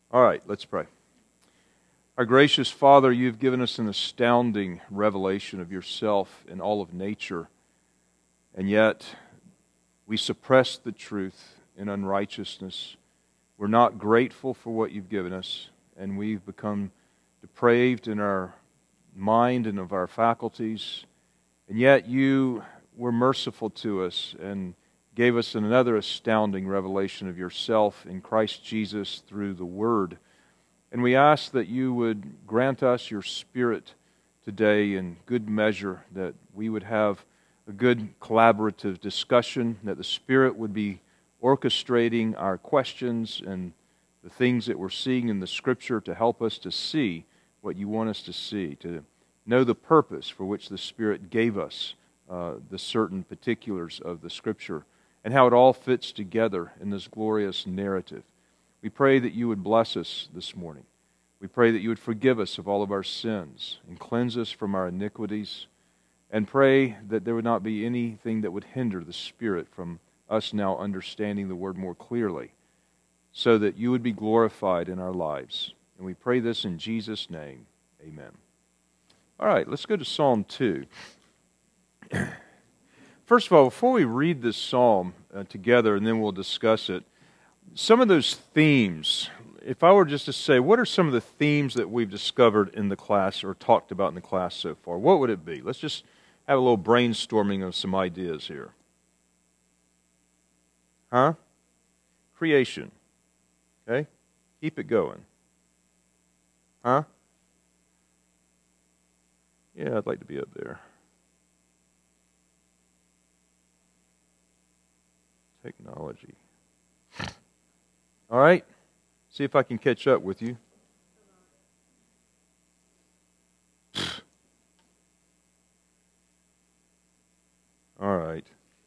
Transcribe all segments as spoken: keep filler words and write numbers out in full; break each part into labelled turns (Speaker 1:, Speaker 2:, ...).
Speaker 1: All right, let's pray. Our gracious Father, you've given us an astounding revelation of yourself and all of nature, and yet we suppress the truth in unrighteousness. We're not grateful for what you've given us, and we've become depraved in our mind and of our faculties, and yet you were merciful to us and gave us another astounding revelation of yourself in Christ Jesus through the Word. And we ask that you would grant us your Spirit today in good measure, that we would have a good collaborative discussion, that the Spirit would be orchestrating our questions and the things that we're seeing in the Scripture to help us to see what you want us to see, to know the purpose for which the Spirit gave us uh, the certain particulars of the Scripture, and how it all fits together in this glorious narrative. We pray that you would bless us this morning. We pray that you would forgive us of all of our sins and cleanse us from our iniquities, and pray that there would not be anything that would hinder the Spirit from us now understanding the Word more clearly, so that you would be glorified in our lives. And we pray this in Jesus' name. Amen. All right, let's go to Psalm two. First of all, before we read this psalm uh, together and then we'll discuss it, some of those themes, if I were just to say, what are some of the themes that we've discovered in the class or talked about in the class so far? What would it be? Let's just have a little brainstorming of some ideas here. Huh? Creation. Okay? Keep it going. Huh? Yeah, I'd like to be up there. Technology. All right? See if I can catch up with you. All right.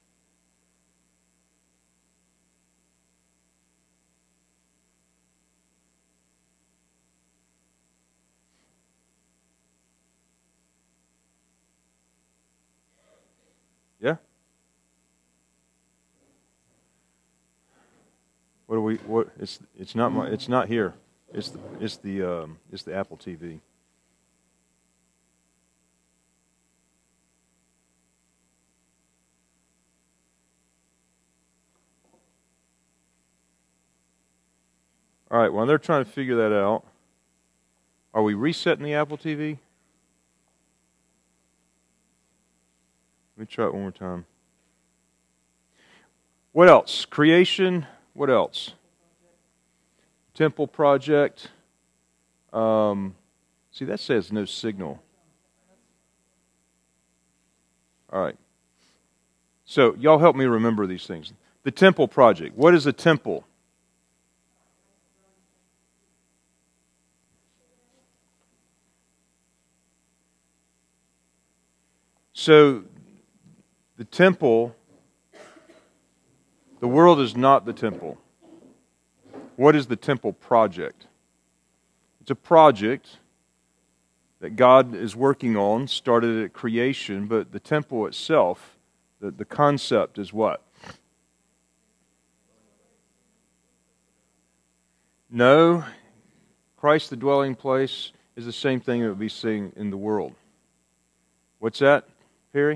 Speaker 1: Yeah? What do we? What? It's it's not my. It's not here. It's the it's the um, it's the Apple T V. All right. While they're trying to figure that out, are we resetting the Apple T V? Let me try it one more time. What else? Creation. What else? Temple project. Um, see, that says no signal. All right. So, y'all help me remember these things. The temple project. What is a temple? So, the temple... The world is not the temple. What is the temple project? It's a project that God is working on, started at creation, but the temple itself, the, the concept is what? No, Christ the dwelling place is the same thing that would be seen in the world. What's that, Perry?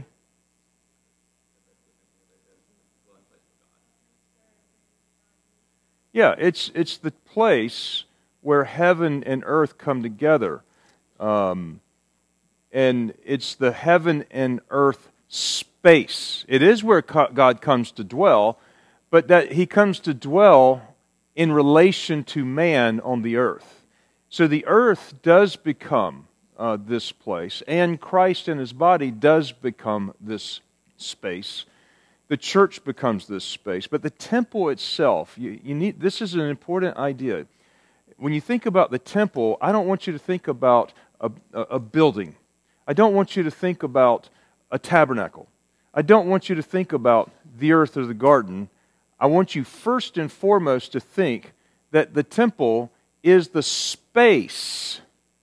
Speaker 1: Yeah, it's it's the place where heaven and earth come together. Um, and it's the heaven and earth space. It is where God comes to dwell, but that He comes to dwell in relation to man on the earth. So the earth does become uh, this place, and Christ and His body does become this space. The church becomes this space, but the temple itself, you, you need. This is an important idea. When you think about the temple, I don't want you to think about a, a, a building. I don't want you to think about a tabernacle. I don't want you to think about the earth or the garden. I want you first and foremost to think that the temple is the space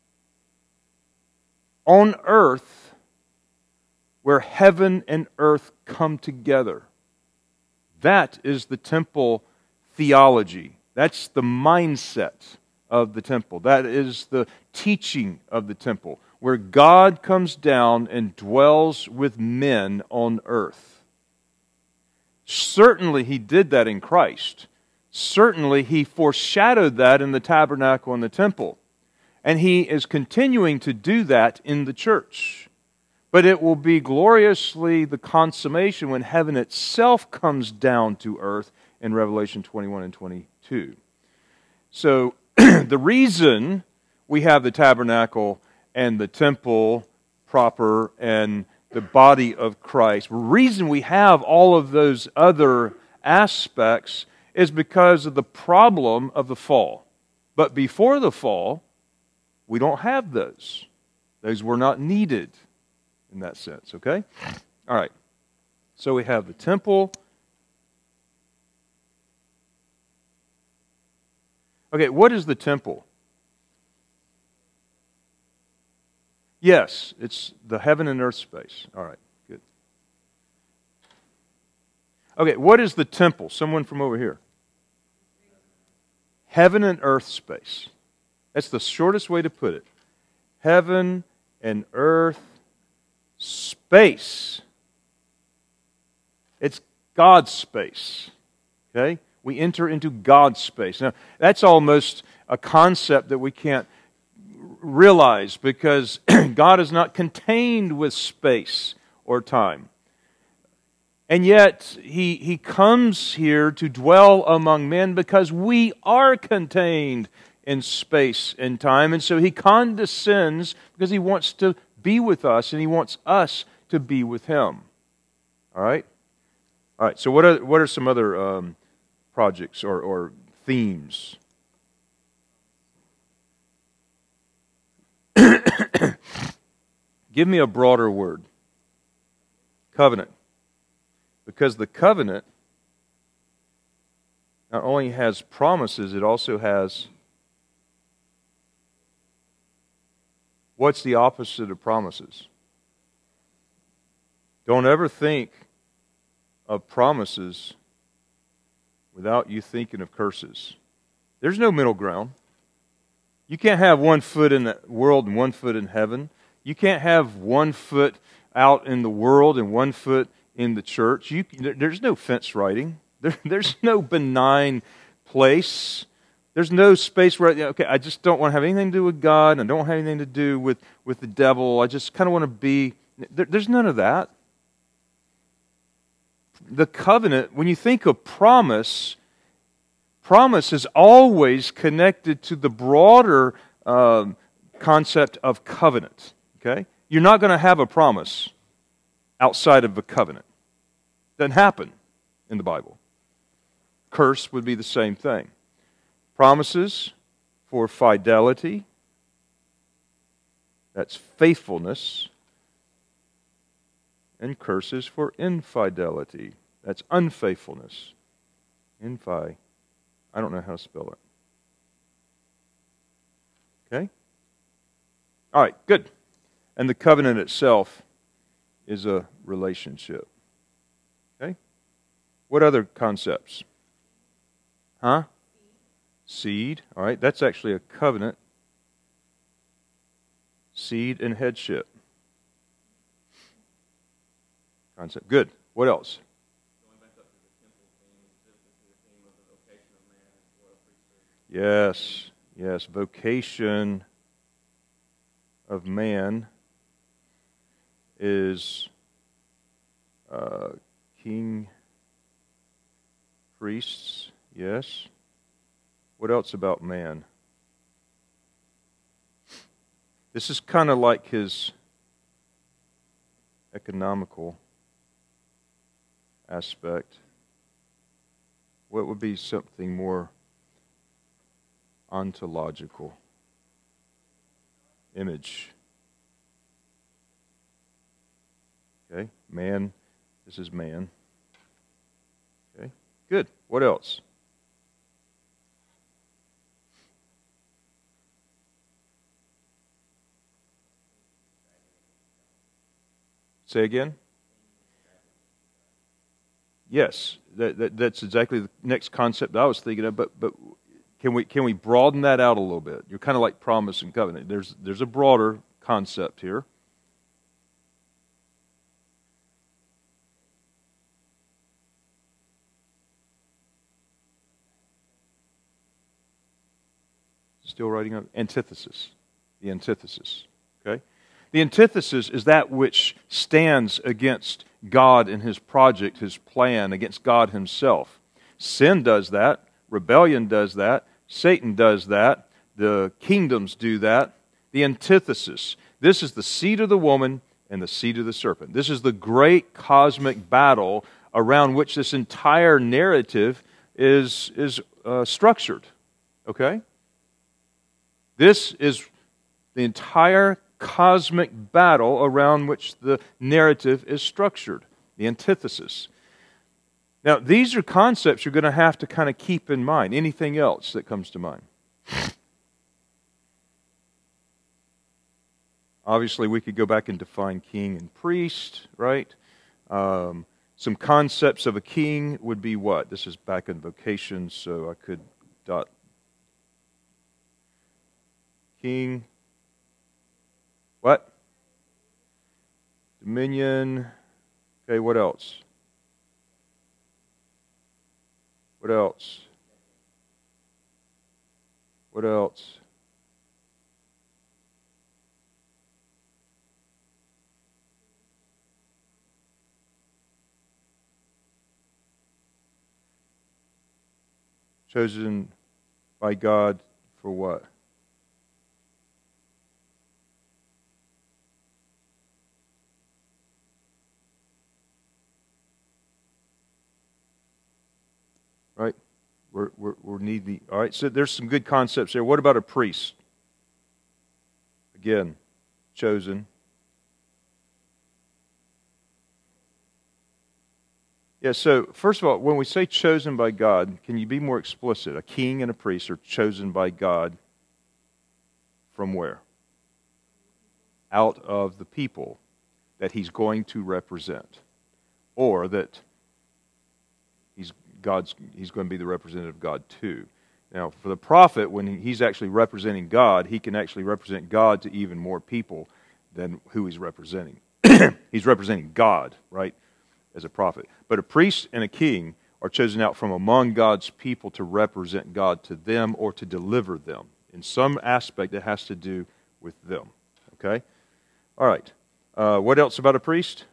Speaker 1: on earth where heaven and earth come together. That is the temple theology. That's the mindset of the temple. That is the teaching of the temple, where God comes down and dwells with men on earth. Certainly He did that in Christ. Certainly He foreshadowed that in the tabernacle and the temple. And He is continuing to do that in the church. But it will be gloriously the consummation when heaven itself comes down to earth in Revelation twenty-one and twenty-two. So the reason we have the tabernacle and the temple proper and the body of Christ, the reason we have all of those other aspects is because of the problem of the fall. But before the fall, we don't have those. Those were not needed in that sense, okay? All right. So we have the temple. Okay, what is the temple? Yes, it's the heaven and earth space. All right, good. Okay, what is the temple? Someone from over here. Heaven and earth space. That's the shortest way to put it. Heaven and earth space. It's God's space. Okay? We enter into God's space. Now, that's almost a concept that we can't realize because God is not contained with space or time. And yet, he, he comes here to dwell among men because we are contained in space and time. And so He condescends because He wants to be with us and He wants us to be with Him. All right? All right, so what are, what are some other um, projects or, or themes? Give me a broader word. Covenant. Because the covenant not only has promises, it also has... What's the opposite of promises? Don't ever think of promises without you thinking of curses. There's no middle ground. You can't have one foot in the world and one foot in heaven. You can't have one foot out in the world and one foot in the church. You, there's no fence writing. There, there's no benign place. There's no space where, okay, I just don't want to have anything to do with God, and I don't have anything to do with, with the devil. I just kind of want to be... There, there's none of that. The covenant, when you think of promise, promise is always connected to the broader um, concept of covenant. Okay? You're not going to have a promise outside of a covenant. Doesn't happen in the Bible. Curse would be the same thing. Promises for fidelity, that's faithfulness, and curses for infidelity, that's unfaithfulness. Infi, I don't know how to spell it. Okay? All right, good. And the covenant itself is a relationship. Okay? What other concepts? Huh? Seed. All right, that's actually a covenant. Seed and headship. Concept. Good. What else? Going back up to the temple theme, this is the theme of the vocation of man as royal priesthood. Yes, yes, vocation of man is uh, king, priests, yes. What else about man? This is kind of like his economical aspect. What would be something more ontological? Image. Okay, man, this is man. Okay, good. What else? Say again? Yes, that, that, that's exactly the next concept I was thinking of, but, but Can we can we broaden that out a little bit? You're kind of like promise and covenant. There's there's a broader concept here. Still writing up antithesis. The antithesis. Okay? The antithesis is that which stands against God and His project, His plan, against God Himself. Sin does that. Rebellion does that. Satan does that. The kingdoms do that. The antithesis. This is the seed of the woman and the seed of the serpent. This is the great cosmic battle around which this entire narrative is, is uh, structured. Okay? This is the entire cosmic battle around which the narrative is structured. The antithesis. Now, these are concepts you're going to have to kind of keep in mind. Anything else that comes to mind? Obviously, we could go back and define king and priest, right? Um, some concepts of a king would be what? This is back in vocation, so I could dot king. What? Dominion. Okay, what else? What else? What else? Chosen by God for what? Right? We're, we're, we're needy. All right, so there's some good concepts there. What about a priest? Again, chosen. Yeah, so first of all, when we say chosen by God, can you be more explicit? A king and a priest are chosen by God from where? Out of the people that He's going to represent. Or that He's God's he's going to be the representative of God too. Now, for the prophet, when he's actually representing God, he can actually represent God to even more people than who he's representing. He's representing God, right, as a prophet. But a priest and a king are chosen out from among God's people to represent God to them or to deliver them. In some aspect, that has to do with them. Okay? All right. Uh, what else about a priest?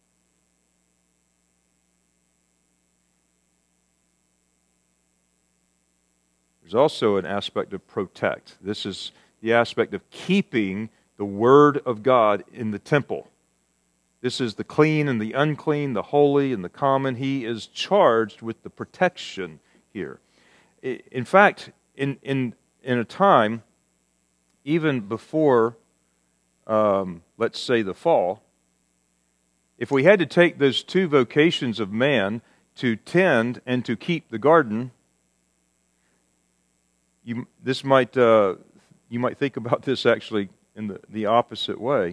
Speaker 1: There's also an aspect of protect. This is the aspect of keeping the Word of God in the temple. This is the clean and the unclean, the holy and the common. He is charged with the protection here. In fact, in in, in a time, even before, um, let's say, the fall, if we had to take those two vocations of man to tend and to keep the garden, You, this might uh, you might think about this actually in the, the opposite way.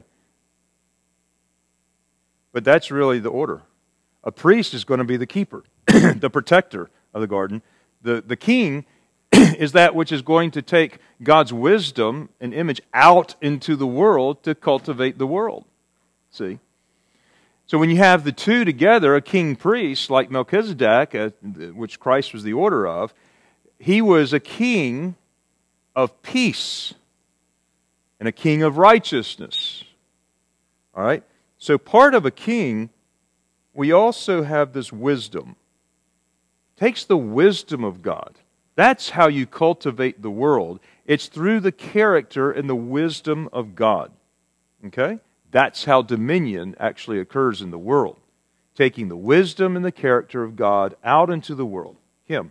Speaker 1: But that's really the order. A priest is going to be the keeper, the protector of the garden. The, the king is that which is going to take God's wisdom and image out into the world to cultivate the world. See? So when you have the two together, a king-priest like Melchizedek, uh, which Christ was the order of, he was a king of peace and a king of righteousness. All right? So part of a king, we also have this wisdom. It takes the wisdom of God. That's how you cultivate the world. It's through the character and the wisdom of God. Okay? That's how dominion actually occurs in the world. Taking the wisdom and the character of God out into the world. Him.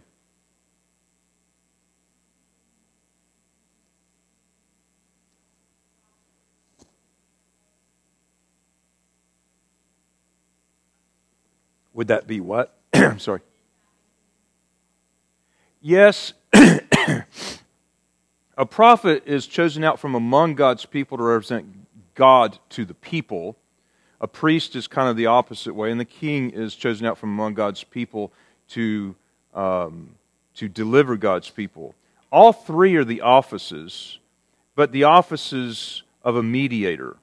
Speaker 1: Would that be what? I'm sorry. Yes, a prophet is chosen out from among God's people to represent God to the people. A priest is kind of the opposite way, and the king is chosen out from among God's people to um, to deliver God's people. all three are the offices, but the offices of a mediator.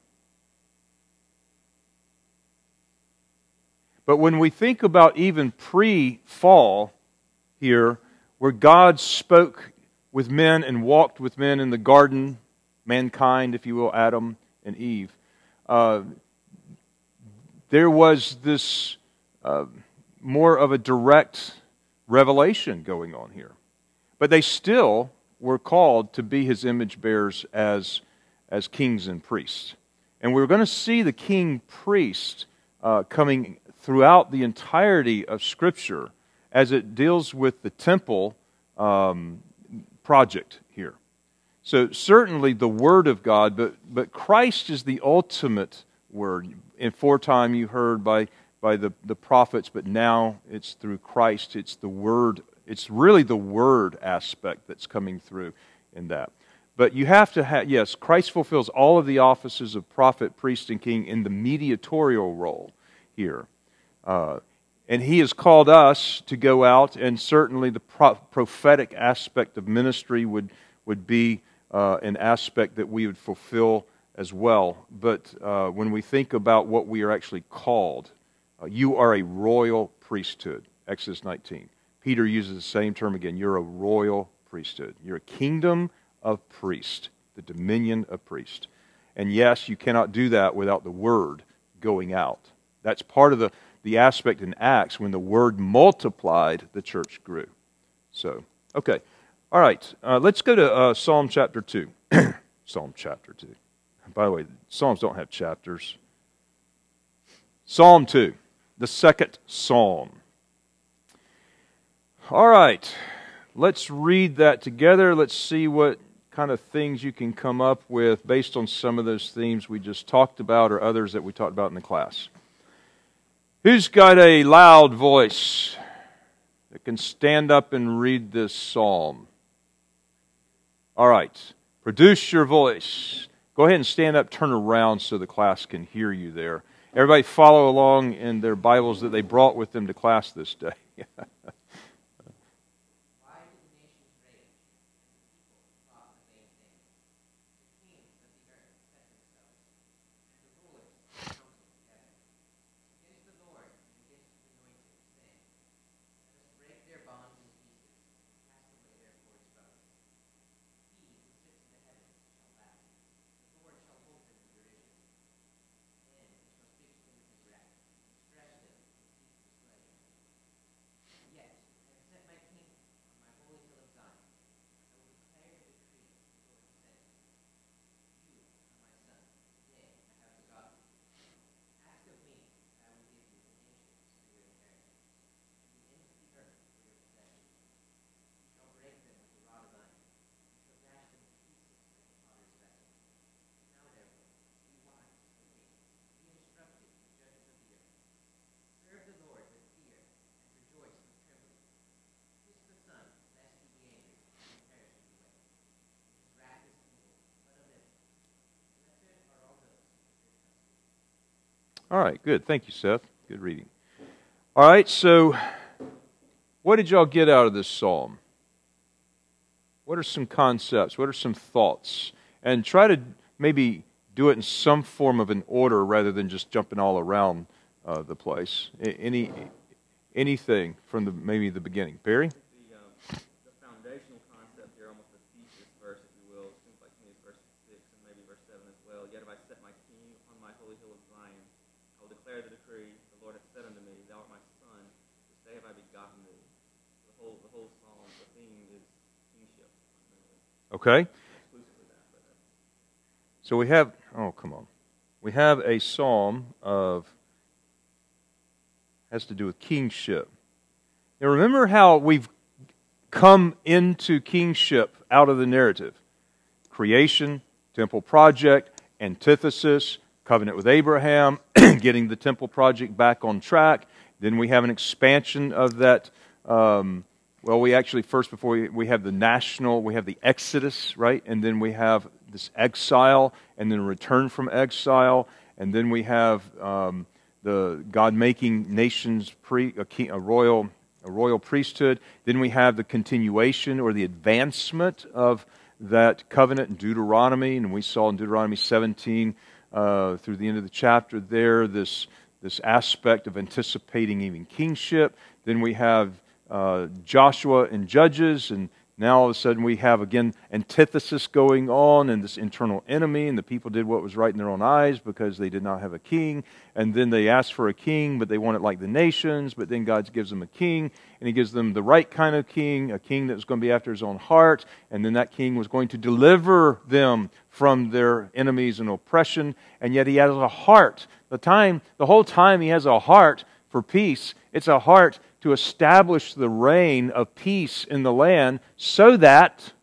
Speaker 1: But when we think about even pre-fall here, where God spoke with men and walked with men in the garden, mankind, if you will, Adam and Eve, uh, there was this uh, more of a direct revelation going on here. But they still were called to be His image bearers as, as kings and priests. And we're going to see the king-priest uh, coming throughout the entirety of Scripture as it deals with the temple um, project here. So certainly the Word of God, but, but Christ is the ultimate Word. In foretime you heard by, by the, the prophets, but now it's through Christ. It's the Word. It's really the Word aspect that's coming through in that. But you have to have, yes, Christ fulfills all of the offices of prophet, priest, and king in the mediatorial role here. Uh, and He has called us to go out, and certainly the pro- prophetic aspect of ministry would, would be uh, an aspect that we would fulfill as well. But uh, when we think about what we are actually called, uh, you are a royal priesthood, Exodus nineteen. Peter uses the same term again. You're a royal priesthood. You're a kingdom of priests, the dominion of priests. And yes, you cannot do that without the Word going out. That's part of the, the aspect in Acts. When the Word multiplied, the church grew. So, okay. All right. Uh, let's go to uh, Psalm chapter two. Psalm chapter two. By the way, Psalms don't have chapters. Psalm two, the second Psalm. All right, let's read that together. Let's see what kind of things you can come up with based on some of those themes we just talked about or others that we talked about in the class. Who's got a loud voice that can stand up and read this psalm? All right, produce your voice. Go ahead and stand up, turn around so the class can hear you there. Everybody follow along in their Bibles that they brought with them to class this day. All right, good. Thank you, Seth. Good reading. All right, so what did y'all get out of this psalm? What are some concepts? What are some thoughts? And try to maybe do it in some form of an order rather than just jumping all around uh, the place. Any anything from the maybe the beginning. Barry?
Speaker 2: The, um, the foundational concept here, almost a thesis verse, if you will, seems like to me it's verse six and maybe verse seven as well. Yet if I set my king on my holy hill of Zion, I will declare the decree. The Lord hath said unto me, Thou art my son. This day have I begotten thee. The whole the whole psalm, the theme is kingship.
Speaker 1: Okay. So we have, oh, come on. We have a psalm of, has to do with kingship. Now remember how we've come into kingship out of the narrative. Creation, temple project, antithesis, covenant with Abraham, getting the temple project back on track. Then we have an expansion of that. Um, well, we actually, first before we, we have the national, we have the Exodus, right? And then we have this exile, and then return from exile, and then we have um, the God making nations pre a, king, a royal a royal priesthood. Then we have the continuation or the advancement of that covenant in Deuteronomy, and we saw in Deuteronomy seventeen uh, through the end of the chapter there this, this aspect of anticipating even kingship. Then we have uh, Joshua and Judges, and now all of a sudden we have again antithesis going on and this internal enemy, and the people did what was right in their own eyes because they did not have a king. And then they asked for a king, but they want it like the nations. But then God gives them a king, and He gives them the right kind of king, a king that was going to be after His own heart. And then that king was going to deliver them from their enemies and oppression. And yet He has a heart. The time, the whole time He has a heart for peace. It's a heart to establish the reign of peace in the land so that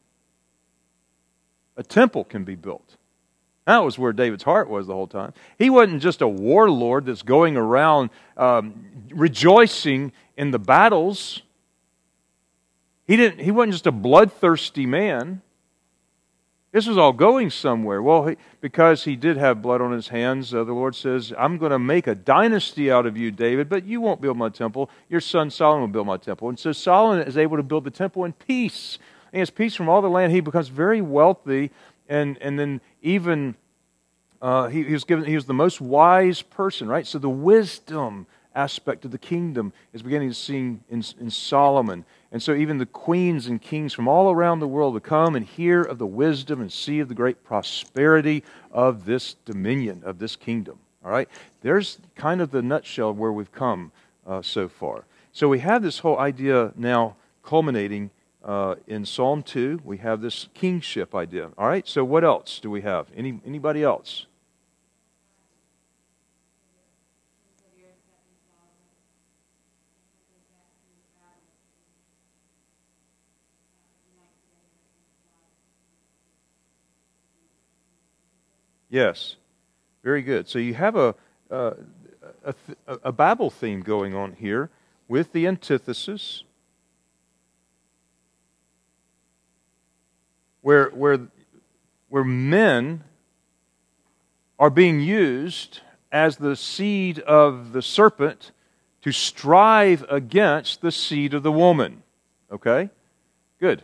Speaker 1: a temple can be built. That was where David's heart was the whole time. He wasn't just a warlord that's going around um, rejoicing in the battles. He didn't. He wasn't just a bloodthirsty man. This was all going somewhere. Well, he, because he did have blood on his hands, uh, the Lord says, I'm going to make a dynasty out of you, David, but you won't build my temple. Your son Solomon will build my temple. And so Solomon is able to build the temple in peace. And he has peace from all the land. He becomes very wealthy, and, and then even uh, he, he was given. He was the most wise person, right? So the wisdom aspect of the kingdom is beginning to sing in, in Solomon. And so even the queens and kings from all around the world to come and hear of the wisdom and see of the great prosperity of this dominion, of this kingdom. All right? There's kind of the nutshell where we've come uh, so far. So we have this whole idea now culminating uh, in Psalm two. We have this kingship idea. All right? So what else do we have? Any Anybody else? Yes, very good. So you have a, a, a, a Babel theme going on here with the antithesis, where, where, where men are being used as the seed of the serpent to strive against the seed of the woman. Okay? Good.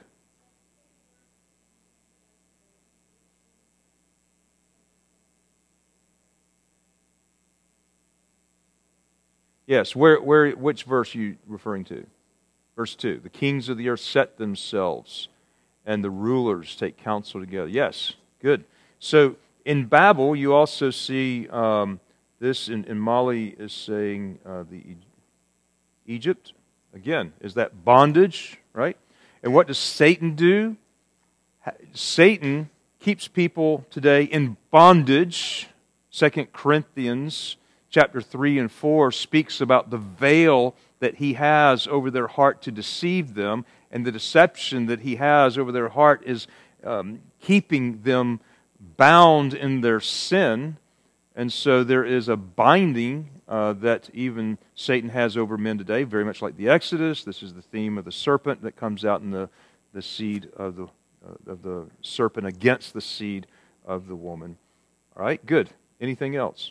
Speaker 1: Yes, where, where, which verse are you referring to? Verse two. The kings of the earth set themselves, and the rulers take counsel together. Yes, good. So in Babel, you also see um, this, and, and Molly is saying uh, the Egypt, again, is that bondage, right? And what does Satan do? Satan keeps people today in bondage. Second Corinthians chapter three and four speaks about the veil that he has over their heart to deceive them, and the deception that he has over their heart is um, keeping them bound in their sin. And so there is a binding uh, that even Satan has over men today, very much like the Exodus. This is the theme of the serpent that comes out in the, the seed of the, uh, of the serpent against the seed of the woman. All right, good. Anything else?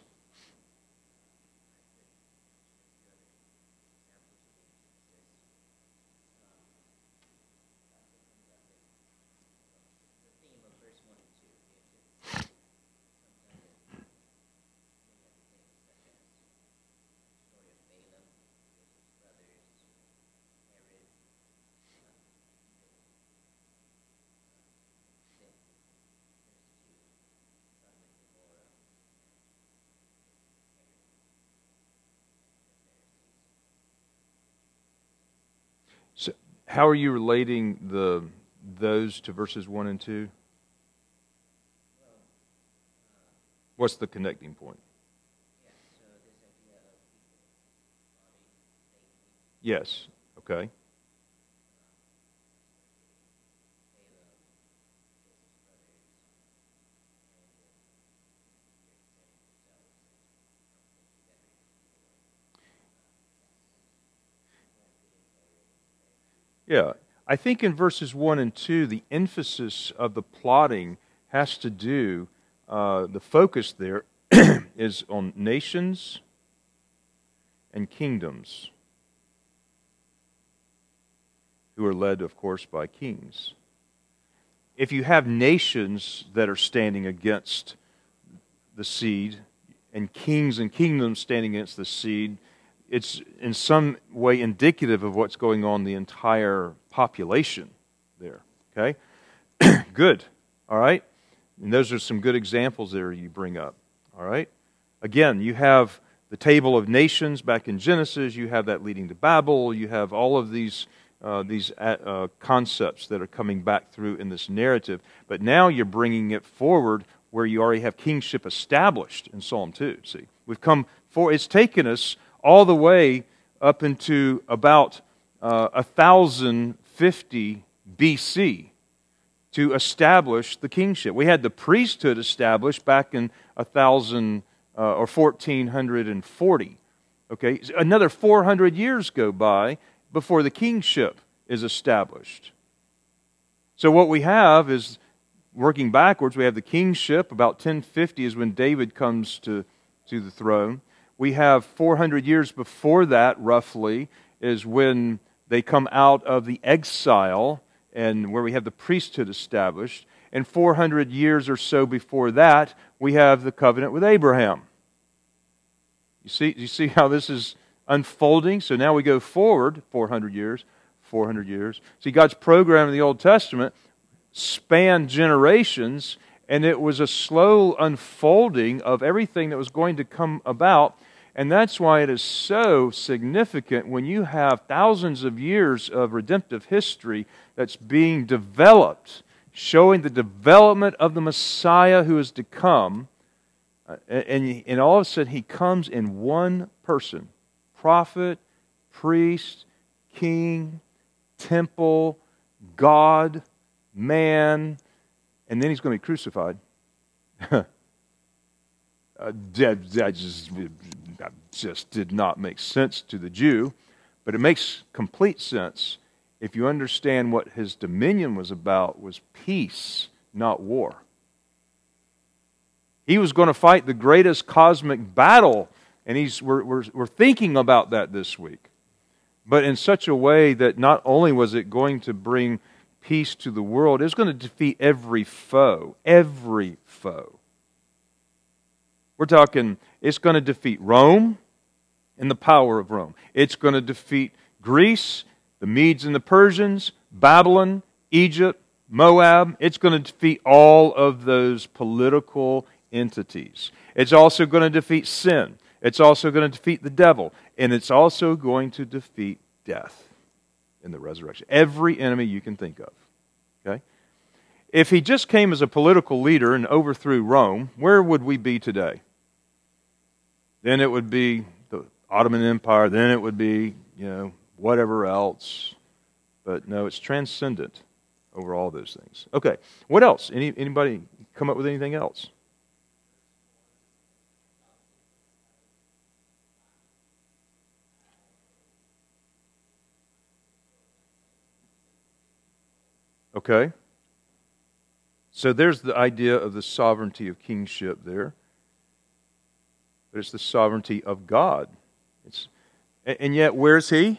Speaker 1: So how are you relating the those to verses one and two? What's the connecting point? Yes. Okay. Yeah, I think in verses one and two, the emphasis of the plotting has to do, uh, the focus there is on nations and kingdoms. who are led, of course, by kings. If you have nations that are standing against the seed, and kings and kingdoms standing against the seed, it's in some way indicative of what's going on in the entire population there. Okay? Good. All right? And those are some good examples there you bring up. All right? Again, you have the table of nations back in Genesis. You have that leading to Babel. You have all of these uh, these uh, concepts that are coming back through in this narrative. But now you're bringing it forward where you already have kingship established in Psalm two. See, we've come for it's taken us all the way up into about uh, one thousand fifty B C to establish the kingship. We had the priesthood established back in one thousand uh, or fourteen forty. Okay, another four hundred years go by before the kingship is established. So what we have is, working backwards, we have the kingship. About ten fifty is when David comes to, to the throne. We have four hundred years before that, roughly, is when they come out of the exile and where we have the priesthood established. And four hundred years or so before that, we have the covenant with Abraham. You see, you see how this is unfolding? So now we go forward four hundred years, four hundred years. See, God's program in the Old Testament spanned generations, and it was a slow unfolding of everything that was going to come about. And that's why it is so significant when you have thousands of years of redemptive history that's being developed, showing the development of the Messiah who is to come. Uh, and, and all of a sudden, he comes in one person. Prophet, priest, king, temple, God, man, and then he's going to be crucified. uh, that, that just, that just did not make sense to the Jew, but it makes complete sense if you understand what his dominion was about was peace, not war. He was going to fight the greatest cosmic battle, and he's we're, we're, we're thinking about that this week. But in such a way that not only was it going to bring peace to the world, it was going to defeat every foe. Every foe. We're talking, it's going to defeat Rome and the power of Rome. It's going to defeat Greece, the Medes and the Persians, Babylon, Egypt, Moab. It's going to defeat all of those political entities. It's also going to defeat sin. It's also going to defeat the devil. And it's also going to defeat death in the resurrection. Every enemy you can think of. Okay? If he just came as a political leader and overthrew Rome, where would we be today? Then it would be the Ottoman Empire. Then it would be, you know, whatever else. But no, it's transcendent over all those things. Okay, what else? Any Anybody come up with anything else? Okay. So there's the idea of the sovereignty of kingship there. But it's the sovereignty of God. It's, and yet, where's He?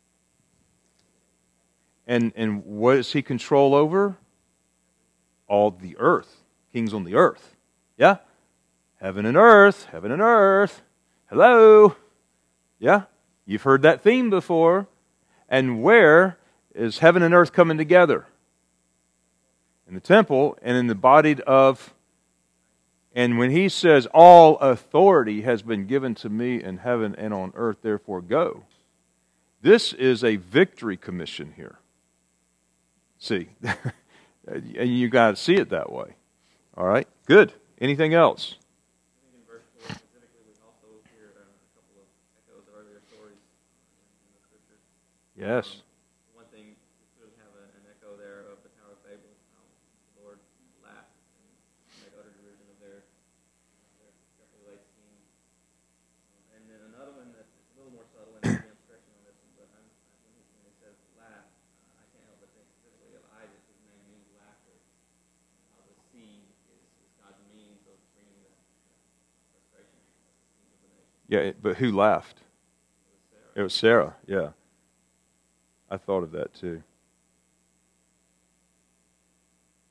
Speaker 1: And, and what does He control over? All the earth. Kings on the earth. Yeah? Heaven and earth. Heaven and earth. Hello? Yeah? You've heard that theme before. And where is heaven and earth coming together? In the temple and in the body of... And when He says, all authority has been given to me in heaven and on earth, therefore go. This is a victory commission here. See, and you got to see it that way. All right, good. Anything else?
Speaker 2: I think in verse four specifically, we also hear uh, a couple of echoes of earlier stories in the Scriptures.
Speaker 1: Yes.
Speaker 2: Um, one thing, we clearly have a, an echo there of the Tower of Babel, how the Lord laughed and made utter derision of their, their carefully laid scheme. Um, and then another one that's a little more subtle, and maybe I'm stretching on this one, but I'm, when, he, when he says laugh, uh, I can't help but think specifically of Isaac, whose name means laughter. How the seed is, is God's means of bringing the frustration of the nation.
Speaker 1: Yeah, but who laughed?
Speaker 2: It was Sarah.
Speaker 1: It was Sarah, yeah. I thought of that too.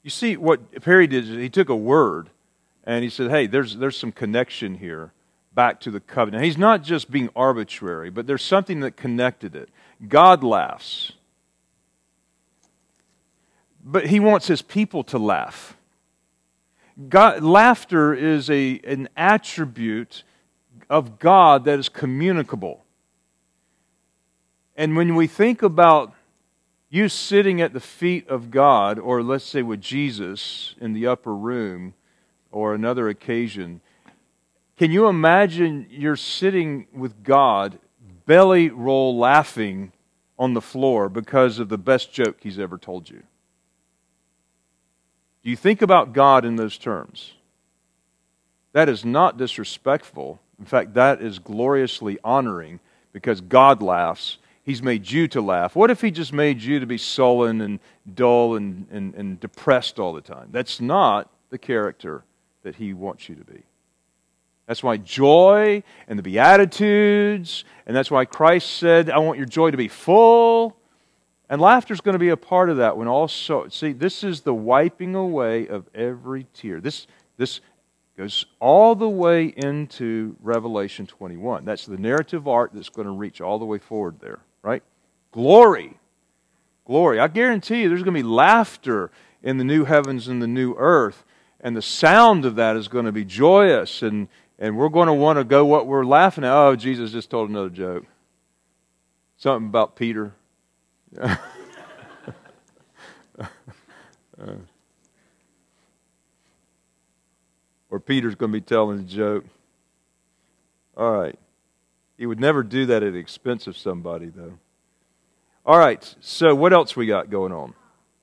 Speaker 1: You see, what Perry did is he took a word and he said, hey, there's, there's some connection here back to the covenant. He's not just being arbitrary, but there's something that connected it. God laughs. But He wants His people to laugh. God, laughter is a, an attribute of God that is communicable. And when we think about you sitting at the feet of God, or let's say with Jesus in the upper room, or another occasion, can you imagine you're sitting with God, belly roll laughing on the floor because of the best joke He's ever told you? Do you think about God in those terms? That is not disrespectful. In fact, that is gloriously honoring because God laughs. He's made you to laugh. What if He just made you to be sullen and dull and, and, and depressed all the time? That's not the character that He wants you to be. That's why joy and the Beatitudes, and that's why Christ said, I want your joy to be full. And laughter is going to be a part of that when also, see, this is the wiping away of every tear. This, this goes all the way into Revelation twenty-one. That's the narrative arc that's going to reach all the way forward there, right? Glory. Glory. I guarantee you there's going to be laughter in the new heavens and the new earth. And the sound of that is going to be joyous. And, and we're going to want to go what we're laughing at. Oh, Jesus just told another joke. Something about Peter. uh, or Peter's going to be telling a joke. All right. He would never do that at the expense of somebody, though. All right. So what else we got going on?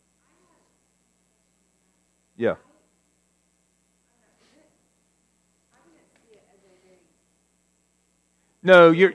Speaker 1: Yeah. No, you're...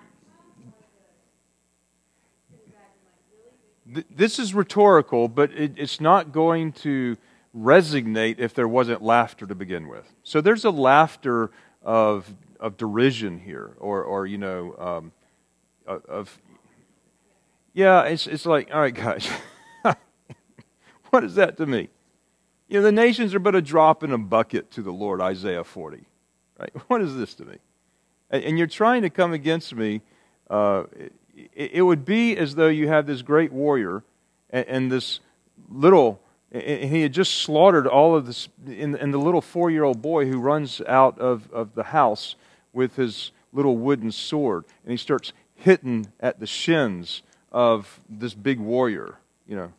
Speaker 1: This is rhetorical, but it, it's not going to resonate if there wasn't laughter to begin with. So there's a laughter of of derision here, or or you know, um, of, of yeah, it's it's like, all right, guys, what is that to me? You know, the nations are but a drop in a bucket to the Lord. Isaiah forty, right? What is this to me? And, and you're trying to come against me. Uh, It would be as though you have this great warrior and, and this little, and he had just slaughtered all of this, and, and the little four-year-old boy who runs out of, of the house with his little wooden sword, and he starts hitting at the shins of this big warrior, you know.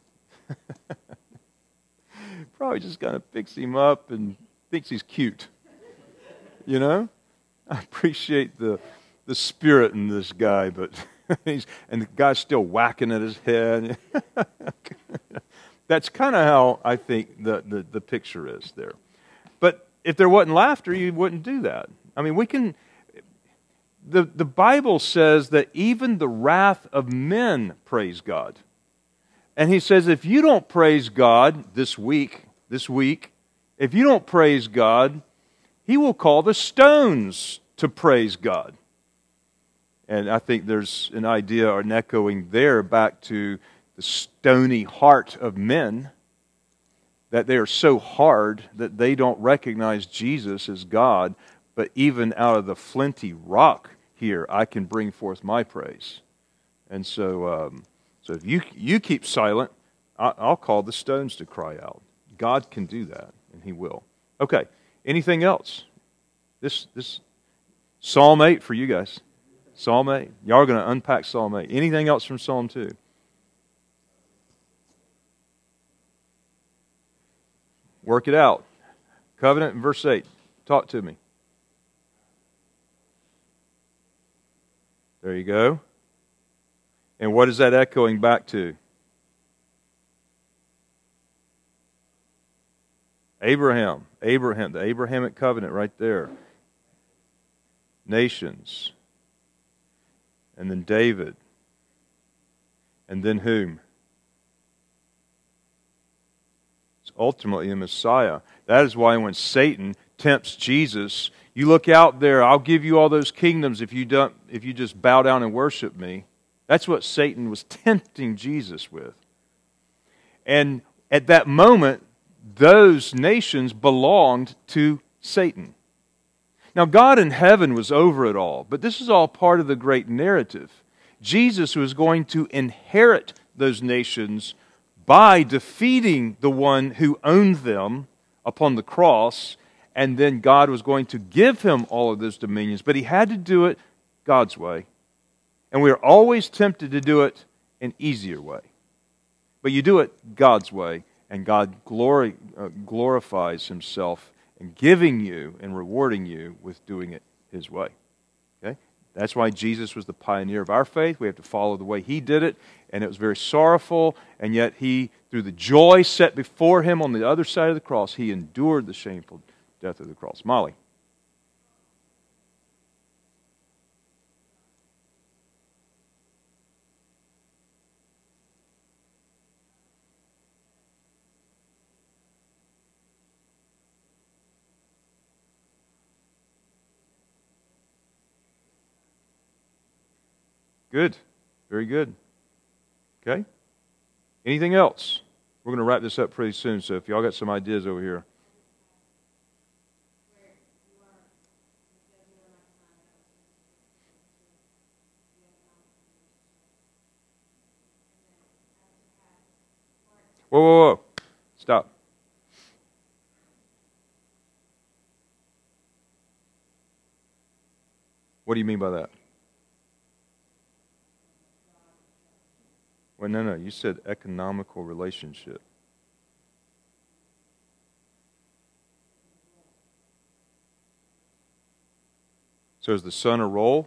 Speaker 1: Probably just kind of picks him up and thinks he's cute, you know. I appreciate the the spirit in this guy, but... He's, and the guy's still whacking at his head. That's kind of how I think the, the, the picture is there. But if there wasn't laughter, you wouldn't do that. I mean, we can... The, the Bible says that even the wrath of men praise God. And He says if you don't praise God this week, this week, if you don't praise God, He will call the stones to praise God. And I think there's an idea or an echoing there back to the stony heart of men, that they are so hard that they don't recognize Jesus as God, but even out of the flinty rock here, I can bring forth my praise. And so, um, so if you you keep silent, I, I'll call the stones to cry out. God can do that, and He will. Okay, anything else? This this Psalm eight for you guys. Psalm eight. Y'all are going to unpack Psalm eight. Anything else from Psalm two? Work it out. Covenant in verse eight. Talk to me. There you go. And what is that echoing back to? Abraham. Abraham. The Abrahamic covenant right there. Nations. And then David. And then whom? It's ultimately the Messiah. That is why when Satan tempts Jesus, you look out there, I'll give you all those kingdoms if you don't, if you just bow down and worship me. That's what Satan was tempting Jesus with. And at that moment, those nations belonged to Satan. Now, God in heaven was over it all, but this is all part of the great narrative. Jesus was going to inherit those nations by defeating the one who owned them upon the cross, and then God was going to give him all of those dominions, but he had to do it God's way. And we are always tempted to do it an easier way. But you do it God's way, and God glory, uh, glorifies himself in giving you and rewarding you with doing it his way. Okay? That's why Jesus was the pioneer of our faith. We have to follow the way he did it, and it was very sorrowful, and yet he, through the joy set before him on the other side of the cross, he endured the shameful death of the cross. Molly. Good. Very good. Okay? Anything else? We're going to wrap this up pretty soon, so if y'all got some ideas over here. Whoa, whoa, whoa. Stop. What do you mean by that? Well, no, no. You said economical relationship. So is the sun a role?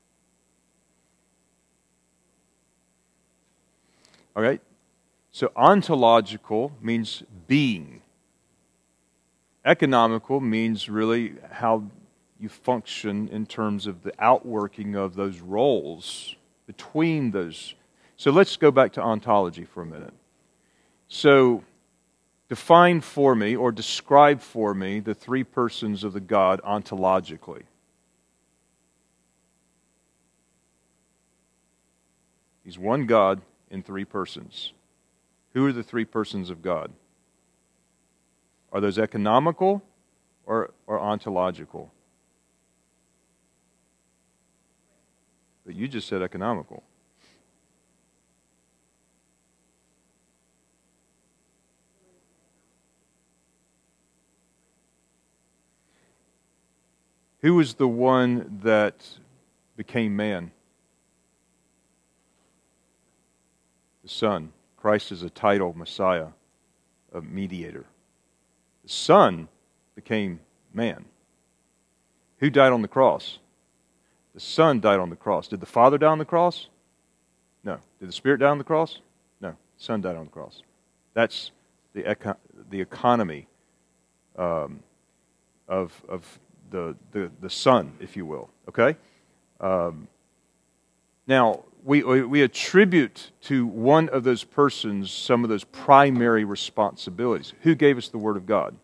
Speaker 1: All right. So ontological means being. Economical means really how you function in terms of the outworking of those roles between those. So let's go back to ontology for a minute. So define for me or describe for me the three persons of the God ontologically. He's one God in three persons. Who are the three persons of God? Are those economical or, or ontological? But you just said economical. Who was the one that became man? The Son. Christ is a title, Messiah, a mediator. The Son became man. Who died on the cross? The Son died on the cross. Did the Father die on the cross? No. Did the Spirit die on the cross? No. The Son died on the cross. That's the eco- the economy um, of of the, the the Son, if you will. Okay. Um, now we we attribute to one of those persons some of those primary responsibilities. Who gave us the Word of God?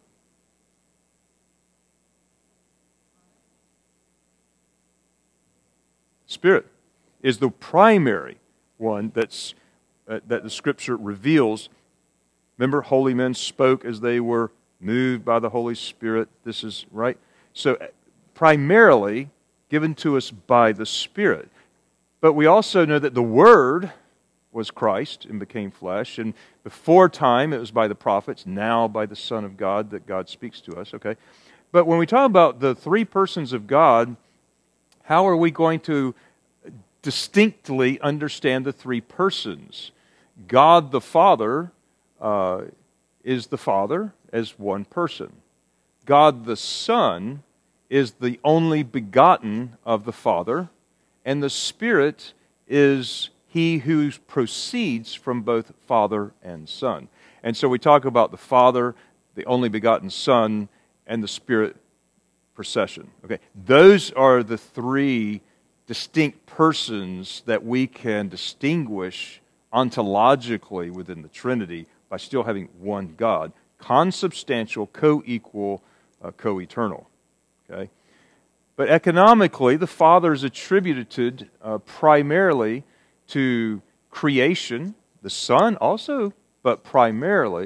Speaker 1: Spirit is the primary one that's uh, that the Scripture reveals. Remember, holy men spoke as they were moved by the Holy Spirit. This is right. So, primarily given to us by the Spirit. But we also know that the Word was Christ and became flesh. And before time, it was by the prophets. Now, by the Son of God, that God speaks to us. Okay. But when we talk about the three persons of God, how are we going to distinctly understand the three persons? God the Father uh, is the Father as one person. God the Son is the only begotten of the Father, and the Spirit is He who proceeds from both Father and Son. And so we talk about the Father, the only begotten Son, and the Spirit procession. Okay, those are the three distinct persons that we can distinguish ontologically within the Trinity by still having one God, consubstantial, co-equal, uh, co-eternal. Okay, but economically, the Father is attributed uh, primarily to creation. The Son also, but primarily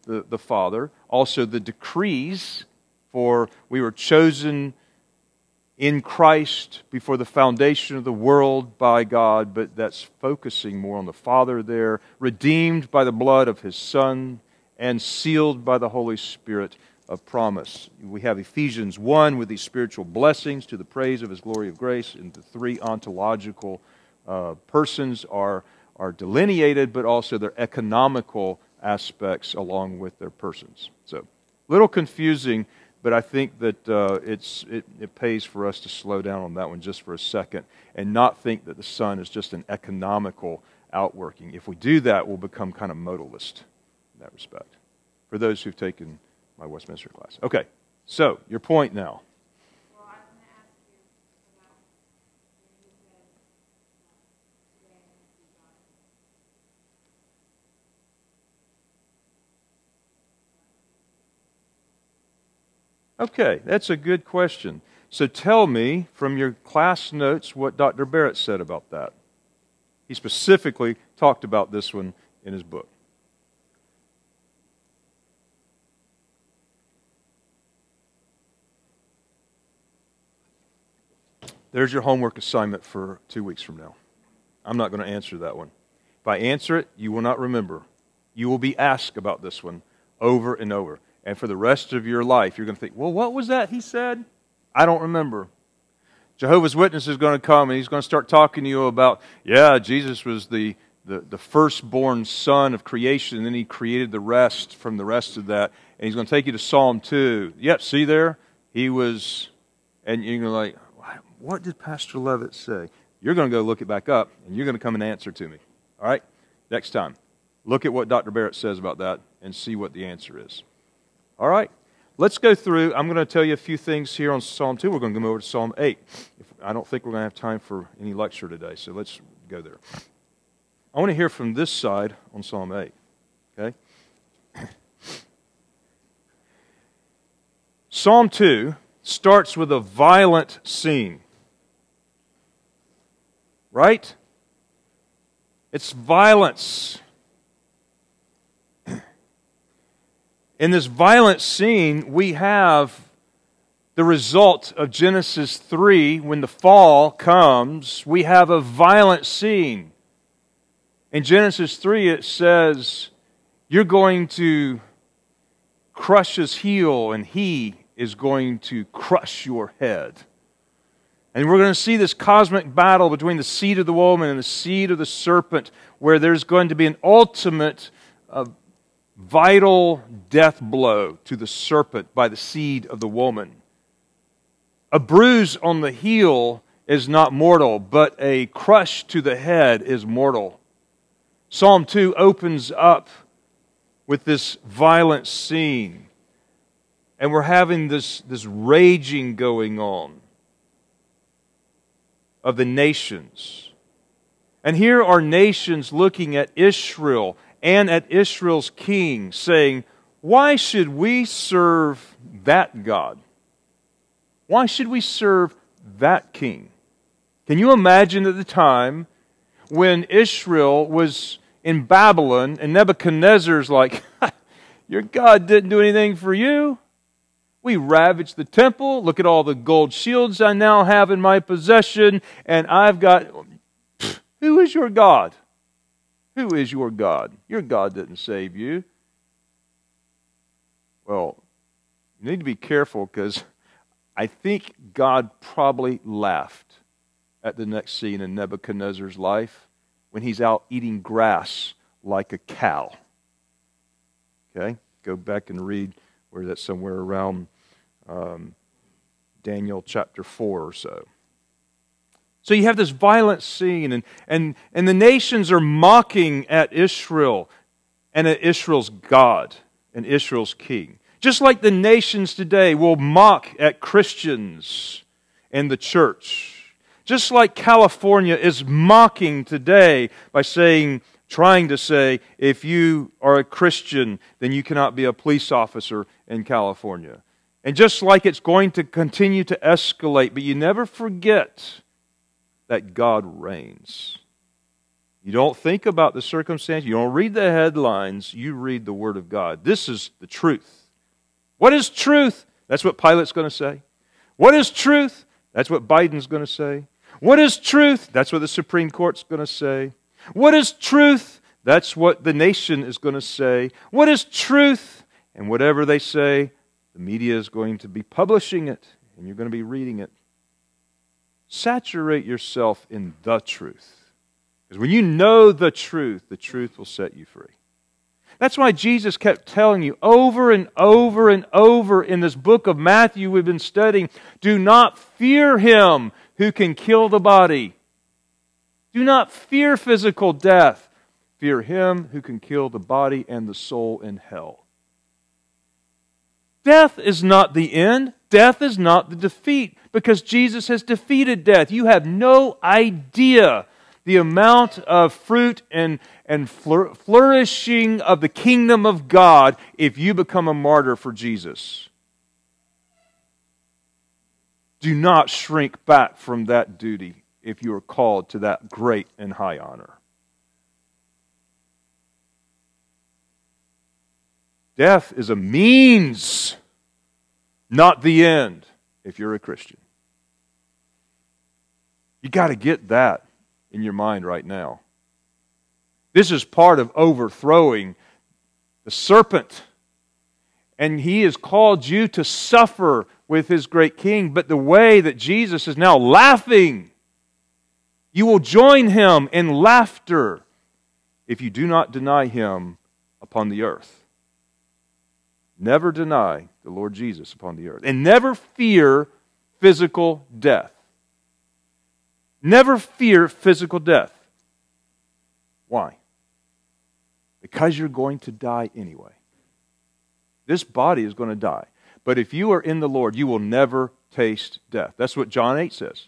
Speaker 1: the, the Father. Also the decrees, for we were chosen in Christ before the foundation of the world by God, but that's focusing more on the Father there, redeemed by the blood of His Son, and sealed by the Holy Spirit of promise. We have Ephesians one with these spiritual blessings to the praise of His glory of grace, and the three ontological uh, persons are, are delineated, but also their economical aspects along with their persons. So, a little confusing, but I think that uh, it's, it, it pays for us to slow down on that one just for a second and not think that the Son is just an economical outworking. If we do that, we'll become kind of modalist in that respect, for those who've taken my Westminster class. Okay, so your point now.
Speaker 3: Well, I was going to ask you about when you said uh, today and God.
Speaker 1: Okay, that's a good question. So tell me from your class notes what Doctor Barrett said about that. He specifically talked about this one in his book. There's your homework assignment for two weeks from now. I'm not going to answer that one. If I answer it, you will not remember. You will be asked about this one over and over. And for the rest of your life, you're going to think, well, what was that he said? I don't remember. Jehovah's Witness is going to come and he's going to start talking to you about, yeah, Jesus was the, the, the firstborn son of creation, and then He created the rest from the rest of that. And He's going to take you to Psalm two. Yep, see there? He was, and you're going to like, what did Pastor Levitt say? You're going to go look it back up, and you're going to come and answer to me. All right? Next time. Look at what Doctor Barrett says about that and see what the answer is. All right? Let's go through. I'm going to tell you a few things here on Psalm two. We're going to go over to Psalm eight. If, I don't think we're going to have time for any lecture today, so let's go there. I want to hear from this side on Psalm eight. Okay? Psalm two starts with a violent scene. Right? It's violence. In this violent scene, we have the result of Genesis three. When the fall comes, we have a violent scene. In Genesis three, it says, you're going to crush his heel, and he is going to crush your head. And we're going to see this cosmic battle between the seed of the woman and the seed of the serpent, where there's going to be an ultimate uh, vital death blow to the serpent by the seed of the woman. A bruise on the heel is not mortal, but a crush to the head is mortal. Psalm two opens up with this violent scene, and we're having this, this raging going on of the nations. And here are nations looking at Israel and at Israel's king, saying, why should we serve that God? Why should we serve that king? Can you imagine at the time when Israel was in Babylon and Nebuchadnezzar's like, your God didn't do anything for you? We ravaged the temple. Look at all the gold shields I now have in my possession. And I've got... Who is your God? Who is your God? Your God didn't save you. Well, you need to be careful, because I think God probably laughed at the next scene in Nebuchadnezzar's life when he's out eating grass like a cow. Okay? Go back and read where that's somewhere around um, Daniel chapter four or so. So you have this violent scene, and, and, and the nations are mocking at Israel and at Israel's God and Israel's king. Just like the nations today will mock at Christians and the church. Just like California is mocking today by saying, trying to say, if you are a Christian, then you cannot be a police officer in California. And just like it's going to continue to escalate, but you never forget that God reigns. You don't think about the circumstance. You don't read the headlines. You read the Word of God. This is the truth. What is truth? That's what Pilate's going to say. What is truth? That's what Biden's going to say. What is truth? That's what the Supreme Court's going to say. What is truth? That's what the nation is going to say. What is truth? And whatever they say, the media is going to be publishing it, and you're going to be reading it. Saturate yourself in the truth. Because when you know the truth, the truth will set you free. That's why Jesus kept telling you over and over and over in this book of Matthew we've been studying, do not fear him who can kill the body. Do not fear physical death. Fear him who can kill the body and the soul in hell. Death is not the end. Death is not the defeat, because Jesus has defeated death. You have no idea the amount of fruit and, and flourishing of the kingdom of God if you become a martyr for Jesus. Do not shrink back from that duty if you are called to that great and high honor. Death is a means, not the end, if you're a Christian. You got to get that in your mind right now. This is part of overthrowing the serpent. And he has called you to suffer with his great king. But the way that Jesus is now laughing, you will join him in laughter if you do not deny him upon the earth. Never deny the Lord Jesus upon the earth. And never fear physical death. Never fear physical death. Why? Because you're going to die anyway. This body is going to die. But if you are in the Lord, you will never taste death. That's what John eight says.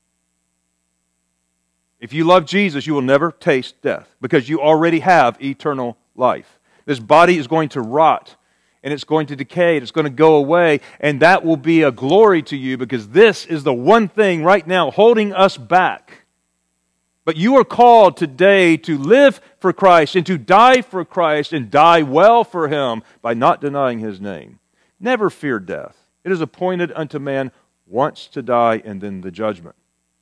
Speaker 1: If you love Jesus, you will never taste death, because you already have eternal life. This body is going to rot, and it's going to decay, and it's going to go away, and that will be a glory to you, because this is the one thing right now holding us back. But you are called today to live for Christ and to die for Christ and die well for Him by not denying His name. Never fear death. It is appointed unto man once to die and then the judgment.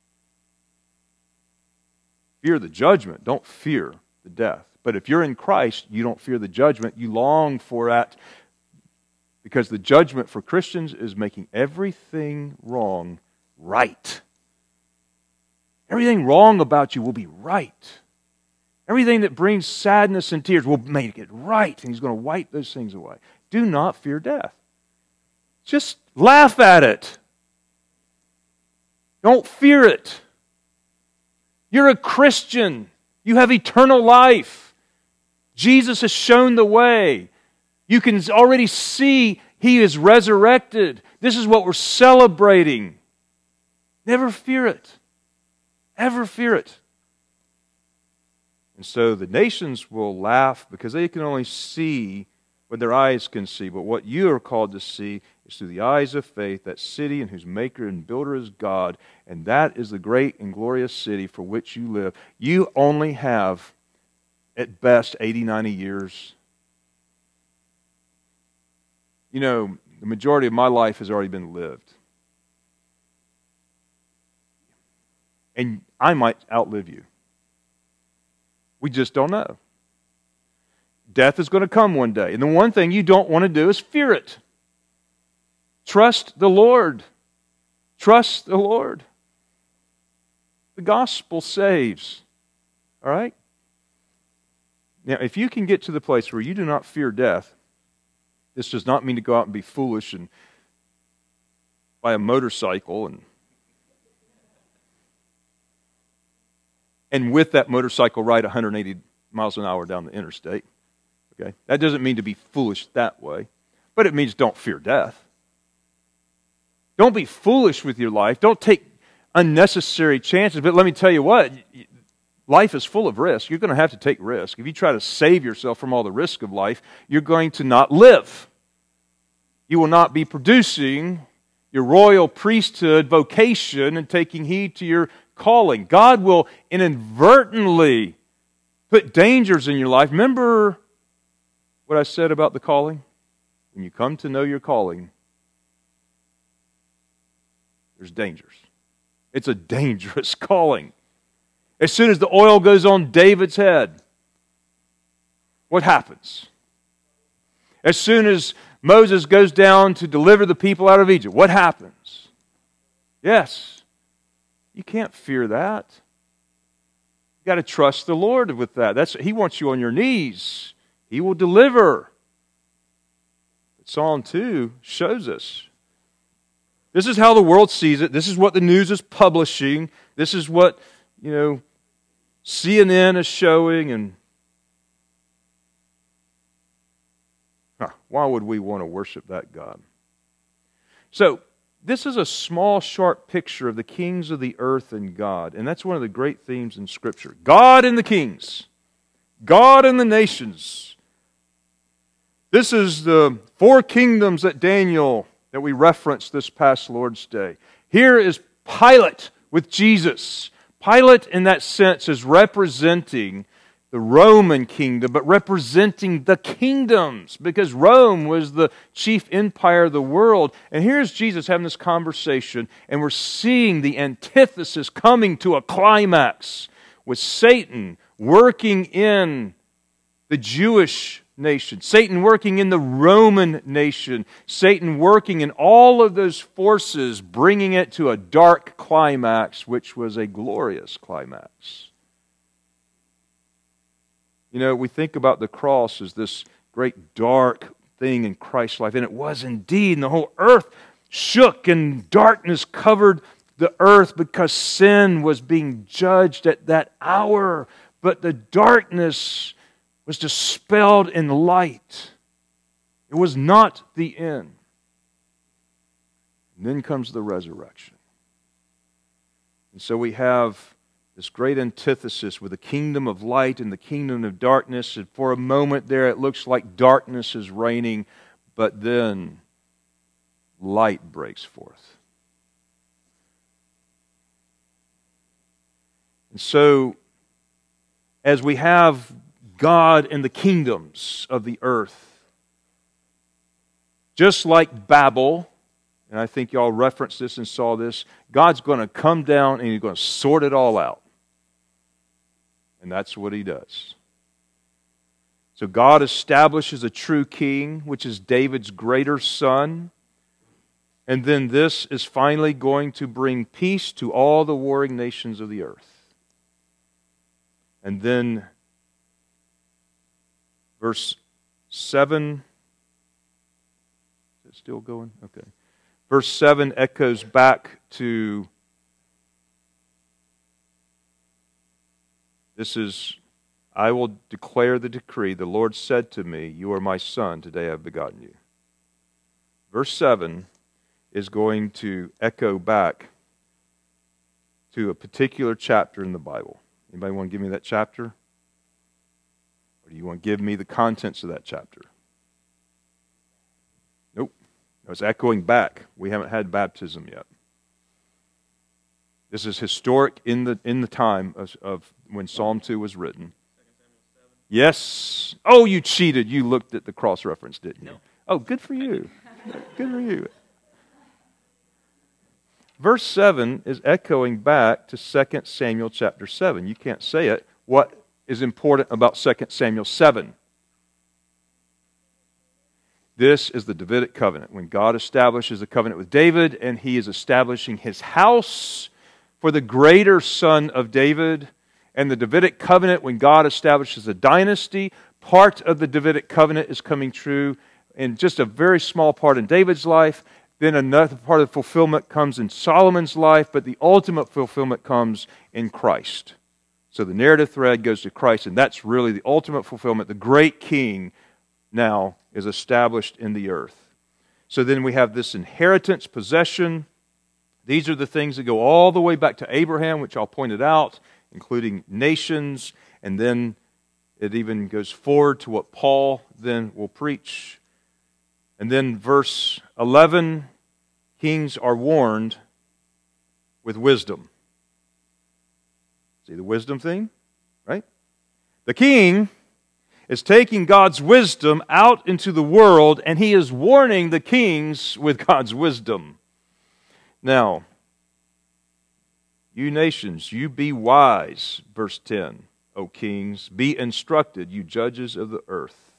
Speaker 1: Fear the judgment. Don't fear the death. But if you're in Christ, you don't fear the judgment. You long for that, because the judgment for Christians is making everything wrong right. Everything wrong about you will be right. Everything that brings sadness and tears will make it right, and He's going to wipe those things away. Do not fear death. Just laugh at it. Don't fear it. You're a Christian. You have eternal life. Jesus has shown the way. You can already see He is resurrected. This is what we're celebrating. Never fear it. Ever fear it. And so the nations will laugh because they can only see what their eyes can see. But what you are called to see is through the eyes of faith, that city and whose maker and builder is God. And that is the great and glorious city for which you live. You only have, at best, eighty, ninety years. You know, the majority of my life has already been lived. And I might outlive you. We just don't know. Death is going to come one day. And the one thing you don't want to do is fear it. Trust the Lord. Trust the Lord. The gospel saves. All right? Now, if you can get to the place where you do not fear death, this does not mean to go out and be foolish and buy a motorcycle and and with that motorcycle ride one hundred eighty miles an hour down the interstate. Okay? That doesn't mean to be foolish that way, but it means don't fear death. Don't be foolish with your life. Don't take unnecessary chances. But let me tell you what, life is full of risk. You're going to have to take risk. If you try to save yourself from all the risk of life, you're going to not live. You will not be producing your royal priesthood vocation and taking heed to your calling. God will inadvertently put dangers in your life. Remember what I said about the calling? When you come to know your calling, there's dangers. It's a dangerous calling. As soon as the oil goes on David's head, what happens? As soon as Moses goes down to deliver the people out of Egypt, what happens? Yes, you can't fear that. You've got to trust the Lord with that. That's, He wants you on your knees. He will deliver. But Psalm two shows us. This is how the world sees it. This is what the news is publishing. This is what, you know, C N N is showing. And huh, why would we want to worship that God? So, this is a small, sharp picture of the kings of the earth and God. And that's one of the great themes in Scripture. God and the kings. God and the nations. This is the four kingdoms that Daniel, that we referenced this past Lord's Day. Here is Pilate with Jesus. Pilate, in that sense, is representing the Roman kingdom, but representing the kingdoms, because Rome was the chief empire of the world. And here's Jesus having this conversation, and we're seeing the antithesis coming to a climax with Satan working in the Jewish nation, Satan working in the Roman nation, Satan working in all of those forces, bringing it to a dark climax, which was a glorious climax. You know, we think about the cross as this great dark thing in Christ's life, and it was indeed, and the whole earth shook, and darkness covered the earth because sin was being judged at that hour. But the darkness was dispelled in light. It was not the end. And then comes the resurrection. And so we have this great antithesis with the kingdom of light and the kingdom of darkness. And for a moment there it looks like darkness is reigning, but then light breaks forth. And so, as we have God and the kingdoms of the earth, just like Babel, and I think y'all referenced this and saw this, God's going to come down and He's going to sort it all out. And that's what He does. So God establishes a true king, which is David's greater son. And then this is finally going to bring peace to all the warring nations of the earth. And then verse seven, is it still going? Okay. Verse seven echoes back to, this is, I will declare the decree. The Lord said to me, you are my son, today I have begotten you. Verse seven is going to echo back to a particular chapter in the Bible. Anybody want to give me that chapter? Or do you want to give me the contents of that chapter? Nope. No, it's echoing back. We haven't had baptism yet. This is historic in the in the time of, of when Psalm two was written. Yes. Oh, you cheated. You looked at the cross reference, didn't you? No. Oh, good for you. Good for you. Verse seven is echoing back to Second Samuel chapter seven. You can't say it. What is important about Second Samuel seven? This is the Davidic covenant. When God establishes a covenant with David, and He is establishing His house for the greater son of David. And the Davidic covenant, when God establishes a dynasty, part of the Davidic covenant is coming true in just a very small part in David's life. Then another part of fulfillment comes in Solomon's life, but the ultimate fulfillment comes in Christ. So the narrative thread goes to Christ, and that's really the ultimate fulfillment. The great king now is established in the earth. So then we have this inheritance, possession. These are the things that go all the way back to Abraham, which I'll pointed out, including nations, and then it even goes forward to what Paul then will preach. And then verse eleven, kings are warned with wisdom. See the wisdom theme, right? The king is taking God's wisdom out into the world, and he is warning the kings with God's wisdom. Now, you nations, you be wise, verse ten, O kings. Be instructed, you judges of the earth.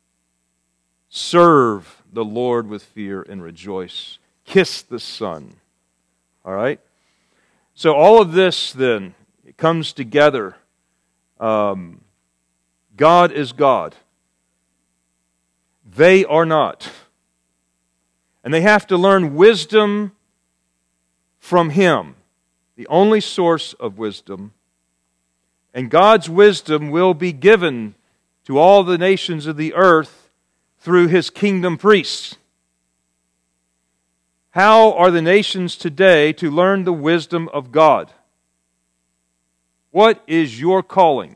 Speaker 1: Serve the Lord with fear and rejoice. Kiss the Son. All right? So all of this, then, it comes together. Um, God is God. They are not. And they have to learn wisdom from Him, the only source of wisdom. And God's wisdom will be given to all the nations of the earth through His kingdom priests. How are the nations today to learn the wisdom of God? What is your calling?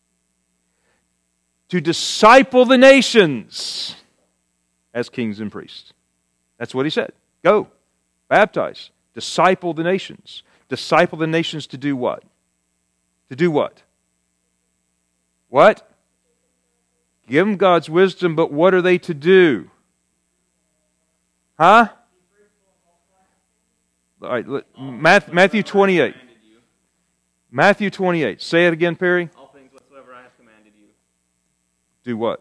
Speaker 1: To disciple the nations as kings and priests. That's what He said. Go, baptize, disciple the nations. Disciple the nations to do what? To do what? What? Give them God's wisdom, but what are they to do? Huh? All right, Matthew twenty-eight. Matthew twenty-eight. Say it again, Perry.
Speaker 2: All things whatsoever I have commanded you.
Speaker 1: Do what?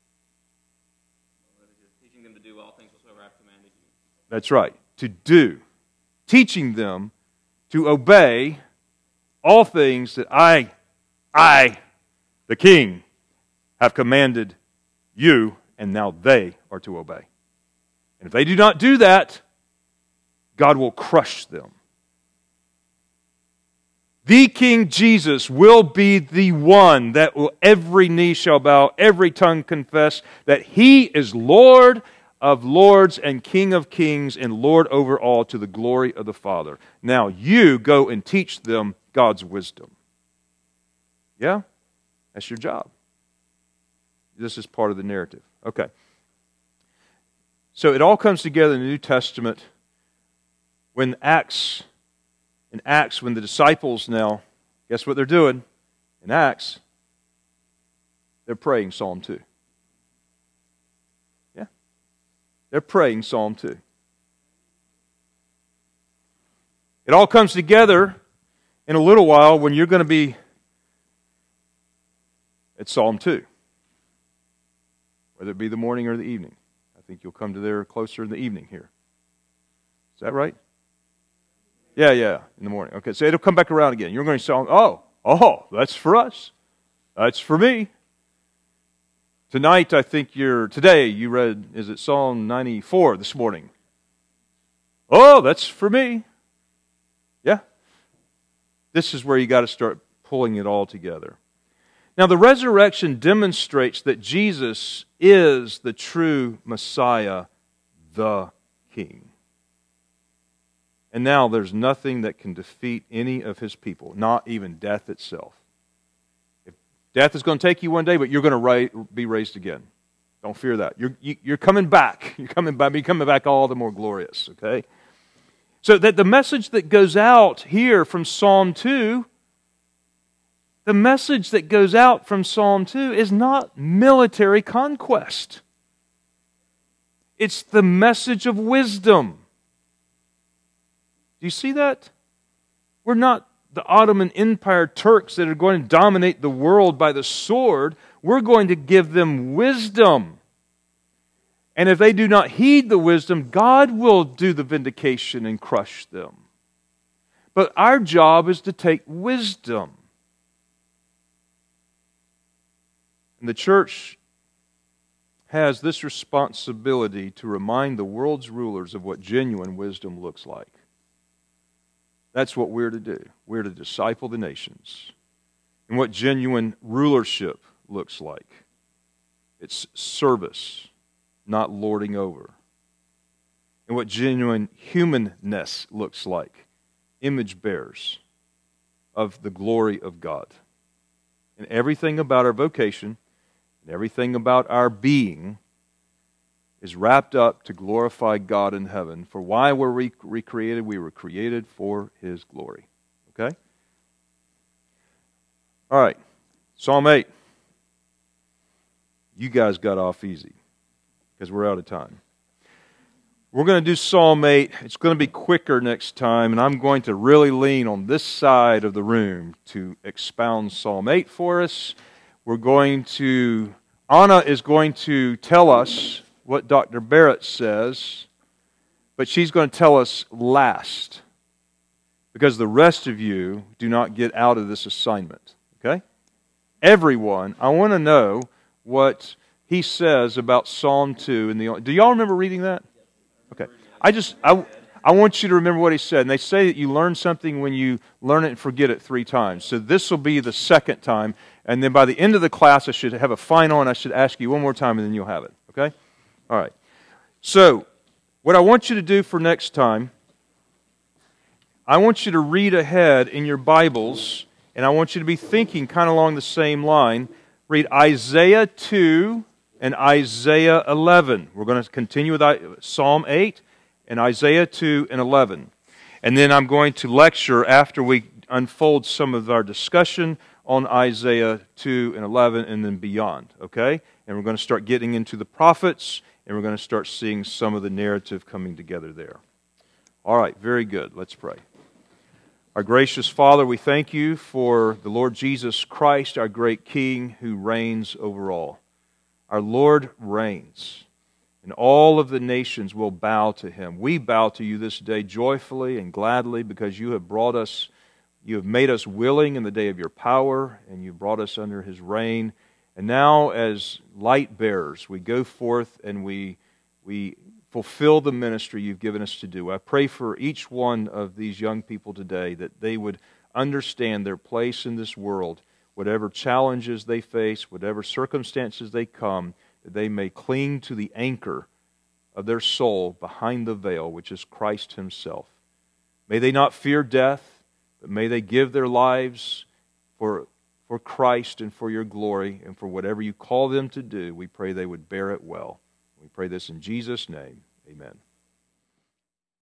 Speaker 2: Teaching them to do all things whatsoever I have commanded you.
Speaker 1: That's right. To do. Teaching them to obey all things that I, I, the King, have commanded you, and now they are to obey. And if they do not do that, God will crush them. The King Jesus will be the one that will, every knee shall bow, every tongue confess that He is Lord of lords and King of kings and Lord over all, to the glory of the Father. Now you go and teach them God's wisdom. Yeah? That's your job. This is part of the narrative. Okay. So it all comes together in the New Testament when Acts, in Acts, when the disciples now, guess what they're doing? In Acts, they're praying Psalm two. Yeah. They're praying Psalm two. It all comes together in a little while when you're going to be at Psalm two. Whether it be the morning or the evening. I think you'll come to there closer in the evening here. Is that right? Yeah, yeah, in the morning. Okay, so it'll come back around again. You're going to say, oh, oh, that's for us. That's for me. Tonight, I think you're, today you read, is it Psalm ninety-four this morning? Oh, that's for me. Yeah. This is where you got to start pulling it all together. Now, the resurrection demonstrates that Jesus is the true Messiah, the King. And now there's nothing that can defeat any of His people, not even death itself. If death is going to take you one day, but you're going to be raised again. Don't fear that. You're, you're coming back. You're coming back. You're coming back all the more glorious, okay? So that the message that goes out here from Psalm two, the message that goes out from Psalm two is not military conquest. It's the message of wisdom. Do you see that? We're not the Ottoman Empire Turks that are going to dominate the world by the sword. We're going to give them wisdom. And if they do not heed the wisdom, God will do the vindication and crush them. But our job is to take wisdom. And the church has this responsibility to remind the world's rulers of what genuine wisdom looks like. That's what we're to do. We're to disciple the nations. And what genuine rulership looks like. It's service, not lording over. And what genuine humanness looks like. Image bearers of the glory of God. And everything about our vocation, and everything about our being is wrapped up to glorify God in heaven. For why were we recreated? We were created for His glory. Okay? All right. Psalm eight. You guys got off easy because we're out of time. We're going to do Psalm eight. It's going to be quicker next time, and I'm going to really lean on this side of the room to expound Psalm eight for us. We're going to, Anna is going to tell us what Doctor Barrett says, but she's going to tell us last, because the rest of you do not get out of this assignment. Okay? Everyone, I want to know what he says about Psalm two. In the, do y'all remember reading that? Okay. I just, I, I want you to remember what he said. And they say that you learn something when you learn it and forget it three times. So this will be the second time. And then by the end of the class, I should have a final, and I should ask you one more time, and then you'll have it. Okay? All right. So, what I want you to do for next time, I want you to read ahead in your Bibles, and I want you to be thinking kind of along the same line. Read Isaiah two and Isaiah eleven. We're going to continue with Psalm eight and Isaiah two and eleven. And then I'm going to lecture after we unfold some of our discussion on Isaiah two and eleven and then beyond. Okay? And we're going to start getting into the prophets, and we're going to start seeing some of the narrative coming together there. All right, very good. Let's pray. Our gracious Father, we thank you for the Lord Jesus Christ, our great King, who reigns over all. Our Lord reigns, and all of the nations will bow to Him. We bow to you this day joyfully and gladly, because you have brought us, you have made us willing in the day of your power, and you brought us under His reign. And now, as light bearers, we go forth and we we fulfill the ministry you've given us to do. I pray for each one of these young people today that they would understand their place in this world, whatever challenges they face, whatever circumstances they come, that they may cling to the anchor of their soul behind the veil, which is Christ Himself. May they not fear death, but may they give their lives for, for Christ and for your glory, and for whatever you call them to do. We pray they would bear it well. We pray this in Jesus' name. Amen.